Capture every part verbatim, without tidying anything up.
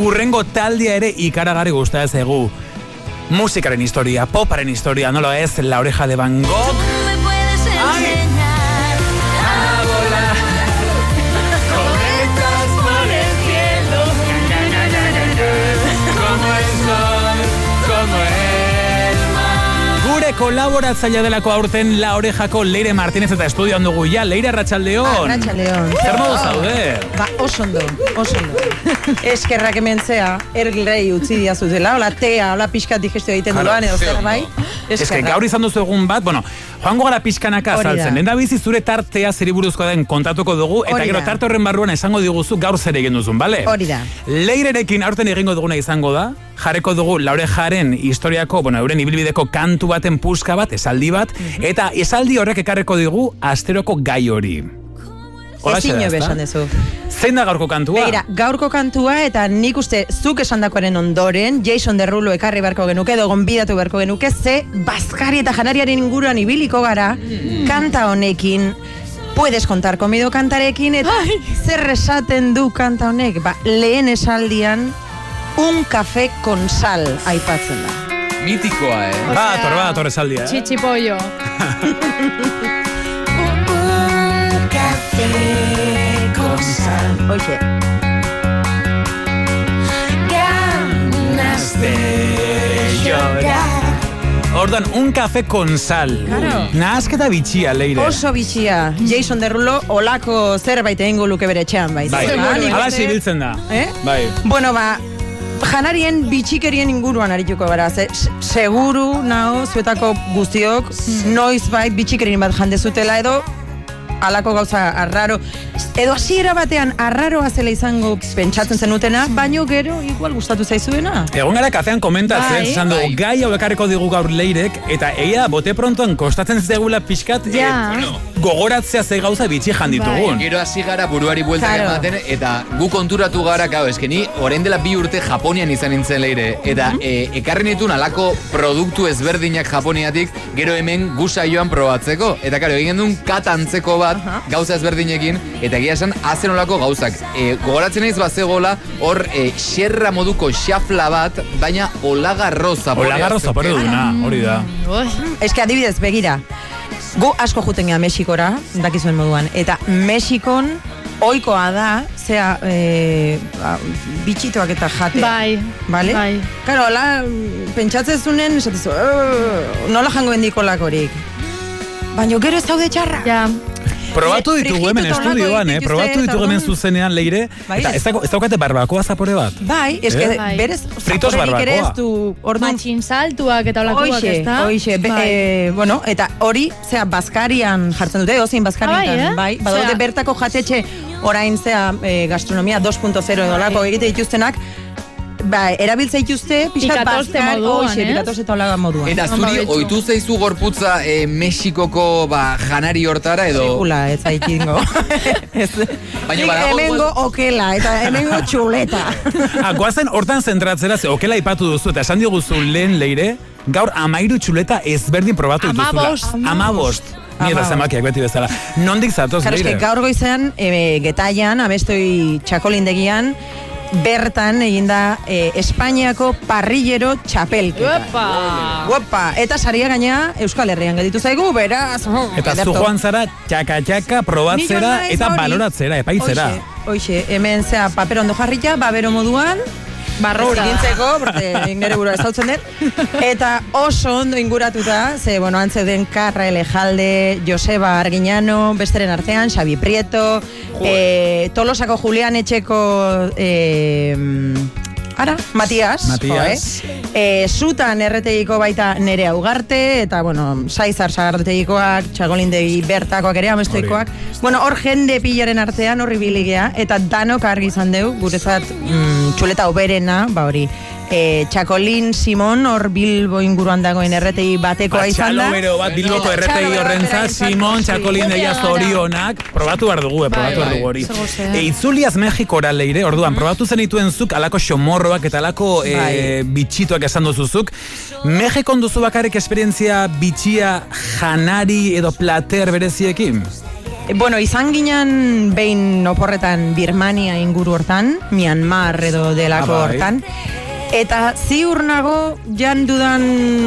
urrengo taldea ere ikaragarri gusta ez egu. Musikaren historia, poparen historia, nola ez, La Oreja de Van Gogh. Ai! Kolaboratzailea delako aurten La Orejako Leire Martínez eta estudioan dugu ja. Leire, arratsaldeon. Arratsaldeon. Zer modu zaude? Ba, oso ondo, oso ondo. Eskerrak hementzea, ergilrei utzi diazutela, hola tea, hola pixkat digestio egiten duan, edo zerbait. Eske, gaur izan duzu egun bat, bueno, joango gara pixkanaka azaltzen. Lehen da bizi zure tartea zeri buruzkoa den kontatuko dugu, eta gero tarte horren barruan esango diguzu gaur zer egin duzun, bale? Hori da. Leirerekin aurten egingo duguna izango da, jarreko dugu La Orejaren historiako, bueno, euren ibilbideko kantu baten puska bat, esaldi bat, mm-hmm. eta esaldi horrek ekarreko digu asteroko gai hori. Ezin jo besan dezu. Zein da gaurko kantua? Begira, gaurko kantua eta nik uste zuk esandakoaren ondoren Jason Derulo ekarri beharko genuke, edo gonbidatu beharko genuke, ze bazkari eta janariaren inguruan ibiliko gara, mm. kanta honekin, puedes contar conmigo kantarekin, eta Ai. zer esaten du kanta honek? Ba, lehen esaldian, un café con sal aipatzen da. Mitikoa, eh? O ba, ator, ba, ator esaldia. Eh? Chichipollo. Un café con sal. Oye. Ganas de llorar. Ordan, un café con sal. Claro. Nahasketa bitxia, Leire. Oso bitxia. Jason Derulo olako zerbait egingo luke bere etxean, bai. Bai, alaxi biltzen da. Eh? Bai. Bueno, ba, janarien bitxikerien inguruan arituko gara. Ze, seguru, nao, zuetako guztiok, mm. noiz bait bitxikerien bat jandezutela edo, alako gauza arraro. Edo hasiera batean arraroa zela izango pentsatzen zenutena, baino gero igual gustatu zaizuena. Egon gara kafean komentatzen, esan dugu, gai hau ekarriko digu gaur Leirek, eta egia bote prontoan kostatzen zegula pixkat, ja. eh, bueno, gogoratzea ze gauza bitxi janditugun. Gero hasi gara buruari bueltak claro. ematen, eta gu konturatu gara, gau, eskeni, orain dela bi urte Japonian izan nintzen Leire, eta uh-huh. e, ekarri nituen alako produktu ezberdinak Japoniatik, gero hemen gu saioan probatzeko, eta karo, egin duen katantzeko bat, uh-huh. gauza ezberdinekin, eta egia esan, hazen olako gauzak. E, gogoratzen naiz bazegola, hor e, xerra moduko xafla bat, baina olagarro zapore. Olagarro zapore duna, hori da. Ez que adibidez, begira, gu asko juten gara Mexikora, dakizuen moduan, eta Mexikon ohikoa da, zea, e, bitxitoak eta jate. Bai, vale? Bai. Karo, hola, pentsatzen zunen, esatezu, nola jango bendiko lakorik. Baina gero ez daude txarra. Ja. Probatu ditugu hemen estudioan, eh? Probatu ditugu hemen zuzenean, Leire. Bai, eta ez daukate barbakoa zapore bat. Bai, ez que bai. berez fritos barbakoa. Matxin saltuak eta olakoak ez da. Oixe, bai. e, bueno, eta hori, zea, bazkarian jartzen dute, ozein bazkarian, bai, eh? bai. Badaude bertako jatetxe orain zea e, gastronomia dos punto cero edo lako egite dituztenak, ba, erabiltza ituzte, pixkat bazkar, oixe, pikatoz eta olaga moduan. Eta zuri, oitu zeizu gorputza e, Mexikoko ba, janari hortara edo? Sekula, ez aitingo. Baina badago... Hemengo okela, eta hemengo txuleta. Ah, goazen hortan zentratzera, ze okela ipatu duzu, eta esan diguzu lehen, Leire, gaur amairu txuleta ezberdin probatu dituzula. Amabost. Amabost. Ni eta zemakiak beti bezala. Nondik zatoz, Leire? Gaur goizean, e, Getaian, abestoi txakolindegian, bertan eginda eh, Espainiako parrillero txapelketa. Uepa! Uepa! Eta saria gaina Euskal Herrian geditu zaigu, beraz... Eta zu joan zara txaka-txaka probatzera eta baloratzera, epaitzera. Oixe, oixe, hemen zea paper ondo jarrita, babero moduan, barrura gintzeko, porque ingere burua ezautzen dut. Eta oso ondo inguratuta, ze, bueno, antzeuden Karra Elejalde, Joseba Arguiñano, besteren artean, Xabi Prieto, eh, Tolosako Julian Etxeko... Eh, Ara, Matias. Matias. Jo, eh? E, Zutan erretegiko baita Nerea Ugarte, eta, bueno, Saizar Sagartegikoak, Txagolindegi bertakoak ere, amestoikoak. Bueno, hor jende pilaren artean, horri biligea, eta danok argi izan deu, guretzat mm, txuleta oberena, ba hori. E, Txakolin Simon, hor Bilbo inguruan dagoen erretegi batekoa ba, izan da. Txalo bat Bilboko erretegi horrentza, Simon, Txakolin deia zorionak. Probatu behar dugu, eh, probatu behar dugu hori. E, Itzuliaz Mexikora, Leire, orduan, probatu zenituen zuk, alako xomorroak eta alako e, bitxituak esan duzuzuk. Mexikon duzu bakarrik esperientzia bitxia janari edo plater bereziekin? Bueno, izan ginen behin oporretan Birmania inguru hortan, Myanmar edo delako ah, hortan. Eta ziur nago jan dudan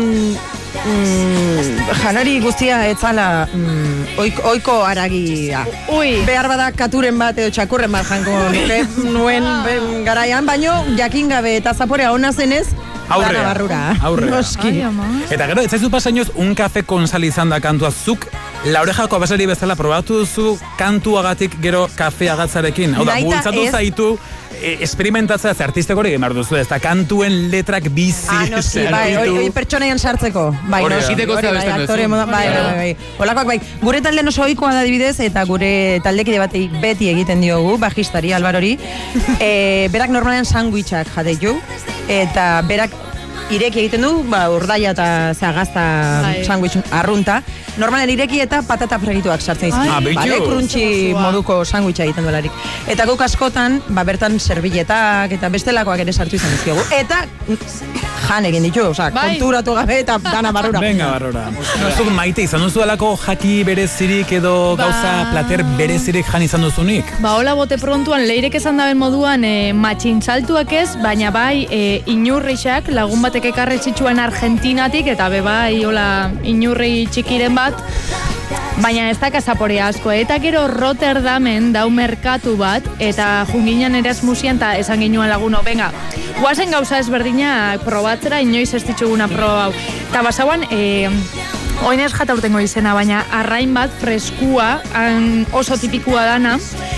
mm, janari guztia etzala mm, oiko, oiko aragia. Ui. Behar bada katuren bat edo txakurren bat janko nuke nuen ben, garaian, baino jakin gabe eta zaporea ona zenez, aurrea, barrura. Aurrea. Ai, eta gero, ez zaizu pasainoz, un kafe con sal izan da kantua zuk, La Orejako abesari bezala probatu duzu kantuagatik gero kafe agatzarekin. Hau da, bultzatu ez... zaitu e, esperimentatzea ze artistek hori gemar duzu, ez da kantuen letrak bizi. Ah, no, si, bai, hori pertsonaian sartzeko. Bai, hori, no, si, hori, bai, aktore, bai, bai, bai, bai. Olakoak, bai, gure talde oso ohikoa da adibidez, eta gure taldekide batei beti egiten diogu, bajistari, Albarori, e, berak normalean sandwichak jate jo, eta berak ireki egiten du, ba, urdaia eta zagazta sandwich arrunta. Normalen ireki eta patata fregituak sartzen izan. Ah, bale, crunchy moduko sandwicha egiten duelarik. Eta guk askotan, ba, bertan servilletak eta bestelakoak ere sartu izan dizkiogu. Eta jan egin ditu, oza, bai. Konturatu gabe eta dana barrura. Venga, barrura. Zuk maite izan duzu alako jaki berezirik edo ba... gauza plater berezirik jan izan duzunik? Ba, hola bote prontuan, leirek esan daben moduan e, matxintzaltuak ez, baina bai e, inurrixak, lagun batek ekarre txitsuan Argentinatik, eta be bai, hola, inurri txikiren bat, baina ez da kazaporea asko, eta gero Rotterdamen dau merkatu bat, eta junginan Erasmusian, eta esan ginuan laguno, venga, guazen gauza ezberdina probatzera, inoiz ez dituguna proba hau. Eta basauan, e, oinez jata urtengo izena, baina arrain bat freskua, an, oso tipikua dana,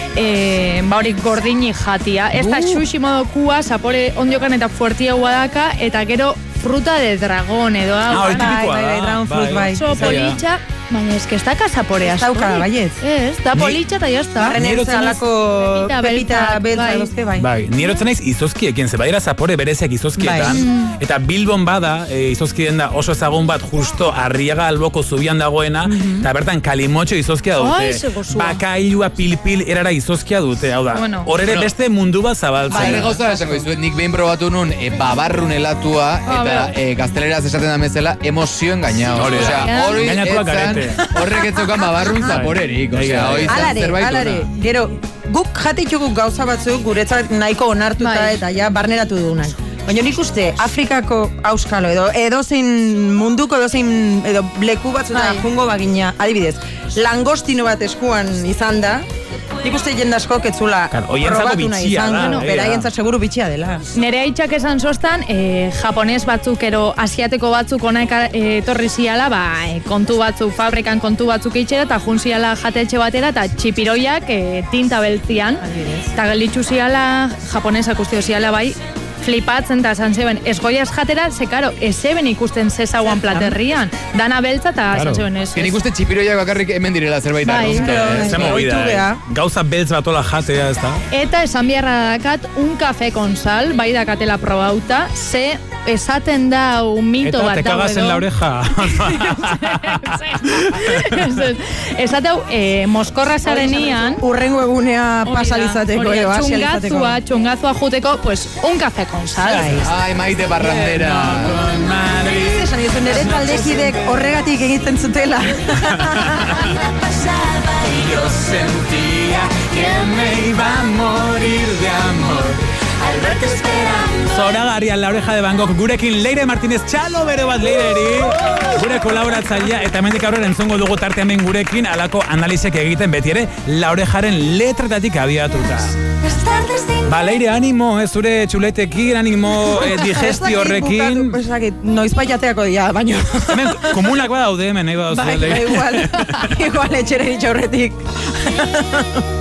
e, ba hori gordini jatia. Ez da sushi modokua, zapore ondiokan eta fuertiagoa daka, eta gero fruta de dragón edo hau. Ah, hori tipikoa bai, bai, dragon fruit, bai. Oso politxa, baina eske ez da kazaporea. Ez dauka, baiet. Ez, da politxa eta jazta. Barrenetza alako pepita beltza dozke, bai. Bai, nierotzen naiz izozkiekin, ze badira zapore bereziak izozkietan, bai. Eta Bilbon bada, e, izozkien da oso ezagun bat justo Arriaga alboko zubian dagoena, mm-hmm. Eta bertan kalimotxo izozkia dute. Oh, bakailua pilpil erara izozkia dute, hau da. Bueno. Hor ere beste mundu bat zabaltzen. Bai, ere gauza esango dizuet, nik behin probatu nun e, babarrun helatua, eta e, gazteleraz esaten da mezela, emozioen gainao. Hori, hori etzan, horrek etzokan babarrun zaporerik. Osea, hori zan zerbait. Alare, gero, guk jatitugu gauza batzuk guretzat nahiko onartuta bai. Eta ja barneratu dugunak. Baina nik uste, Afrikako auskalo edo edozein munduko edozein edo leku batzuta jungo bagina, adibidez, langostino bat eskuan izan da, nik uste jende asko ketzula probatu nahi izan, no, beraientzat seguru bitxia dela. Nere haitxak esan sostan, e, japones batzuk ero asiateko batzuk onak etorri ziala, ba, e, kontu batzuk, fabrikan kontu batzuk itxera, eta jun ziala jatetxe batera, eta txipiroiak e, tinta beltzian, eta gelitzu ziala, japonesak usteo ziala bai, flipatzen da esan zeben, ez goiaz jatera, ze karo, ez zeben ikusten zezaguan platerrian, dana beltza eta esan zeben ez. Gen ikusten txipiroiak bakarrik hemen direla zerbait bai, arrozka. Bai, gauza beltz batola jatea, ez da? Eta esan biharra dakat, un kafe con sal, bai dakatela probauta, ze esaten da un mito bat dago edo. Eta te cagas en la oreja. Esateu, eh, moskorra zarenian, urrengo egunea pasalizateko, edo, txungazua, txungazua juteko, pues, un kafe con sal. Ai, maite barrandera. Esan dizun, nire taldekidek horregatik egiten zutela. Yo sentía que me iba a morir de amor. Zoragarrian La Oreja de Van Gogh gurekin Leire Martínez, txalo bere bat Leireri, gure kolaboratzailea, eta hemendik aurrera entzongo dugu tarte hemen gurekin alako analizek egiten beti ere La Orejaren letretatik abiatuta. Ba, Leire, animo, ez zure txuletekin, animo eh, digestio horrekin. Noiz baiateako dira, baino. Hemen, komunak badaude hemen, nahi badauzu, Leire. Bai, igual, igual etxera ditxaurretik.